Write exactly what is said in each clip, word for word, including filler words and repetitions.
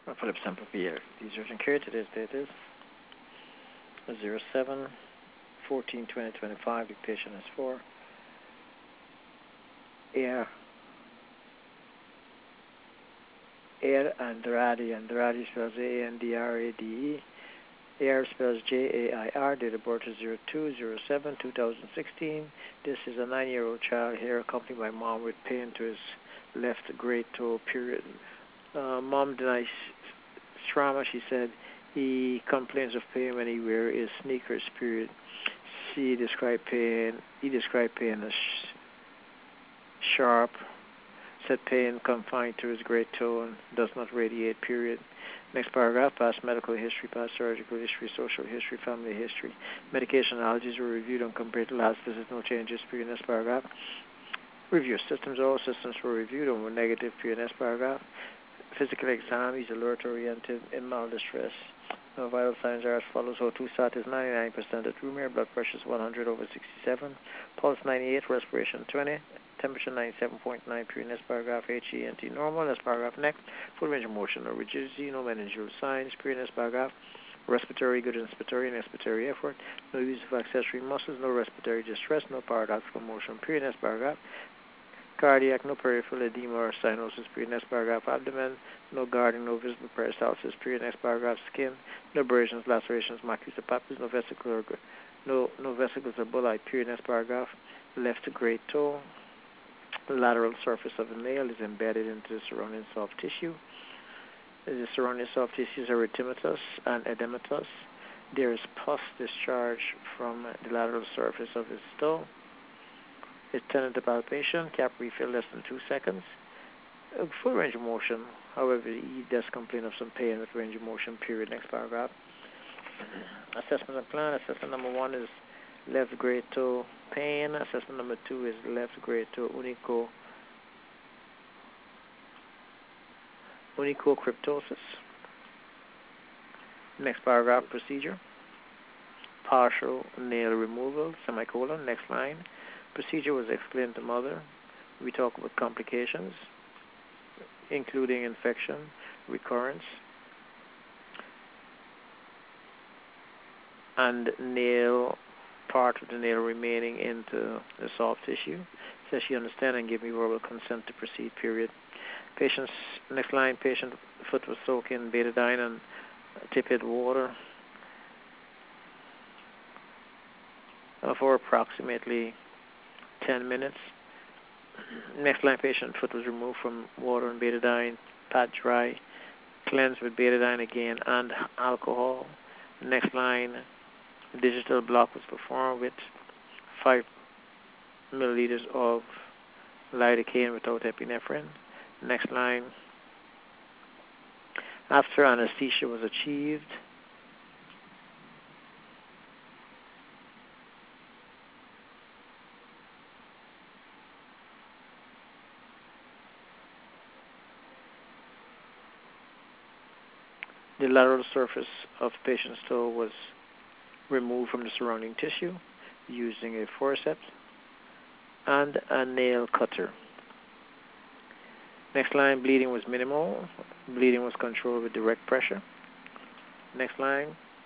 Philip Semper P L. These urgent care. Today's date is zero seven fourteen twenty twenty-five. The patient is for Air Air Andrade. Andrade spells A N D R A D E. Air spells J A I R. Date of birth is zero two zero seven two thousand sixteen. This is a nine-year-old child here accompanied by mom with pain to his left great toe, period. Uh, mom denies trauma. She said he complains of pain when he wears his sneakers, period. She described pain. He described pain as sh- sharp. Said pain confined to his great toe and does not radiate, period. Next paragraph, past medical history, past surgical history, social history, family history. Medication allergies were reviewed and compared to last visit, no changes, period. Next paragraph. Review systems, all systems were reviewed and were negative, period. Next paragraph. Physical exam, he's alert oriented, in mild distress. No vital signs are as follows. O two sat is ninety-nine percent at room air, blood pressure is one hundred over sixty-seven, pulse ninety-eight, respiration twenty, temperature ninety-seven point nine, period. Next paragraph, H E N T normal. Next paragraph, next, full range of motion, no rigidity, no meningeal signs, period. Next paragraph, respiratory, good inspiratory and expiratory effort, no use of accessory muscles, no respiratory distress, no paradoxical motion, period. Next paragraph, cardiac, no peripheral edema or cyanosis, period. Next paragraph, abdomen, no guarding, no visible peristalsis, period. Next paragraph, skin, no abrasions, lacerations, macular papules, no vesicle, no no vesicles or bullae, period. Next paragraph, left great toe, lateral surface of the nail is embedded into the surrounding soft tissue. The surrounding soft tissues are erythematous and edematous. There is pus discharge from the lateral surface of his toe. It's tentative palpation, cap refill less than two seconds. Uh, full range of motion, however, he does complain of some pain with range of motion, period. Next paragraph. Assessment and plan. Assessment number one is left great toe pain. Assessment number two is left great toe unico, unicocryptosis. Next paragraph, procedure. Partial nail removal, semicolon. Next line. Procedure was explained to mother. We talk about complications, including infection, recurrence, and nail, part of the nail remaining into the soft tissue. Says she understand and give me verbal consent to proceed, period. Patient's, next line, patient foot was soaked in betadine and tepid water for approximately ten minutes. Next line, patient foot was removed from water and betadine, pat dry, cleansed with betadine again and alcohol. Next line, digital block was performed with five milliliters of lidocaine without epinephrine. Next line, after anesthesia was achieved, the lateral surface of patient's toe was removed from the surrounding tissue using a forceps and a nail cutter. Next line, bleeding was minimal. Bleeding was controlled with direct pressure. Next line,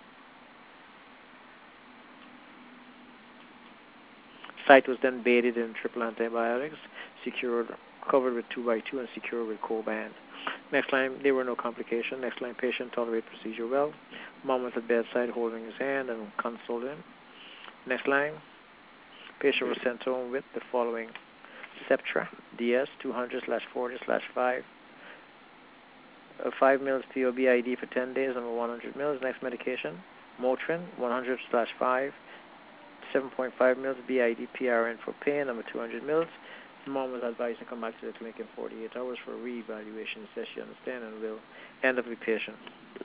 site was then bathed in triple antibiotics, secured, covered with two by two and secured with Coban. Next line, there were no complications. Next line, patient tolerated procedure well. Mom was at bedside holding his hand and consoling him. Next line, patient was sent home with the following: Septra, D S, two hundred slash forty slash five, uh, five mils P O B I D for ten days, number one hundred mils. Next medication, Motrin, one hundred slash five, seven point five mils B I D P R N for pain, number two hundred mils. Mom was advised to come back to the clinic in forty-eight hours for re-evaluation. Says she understands and will end up with patient.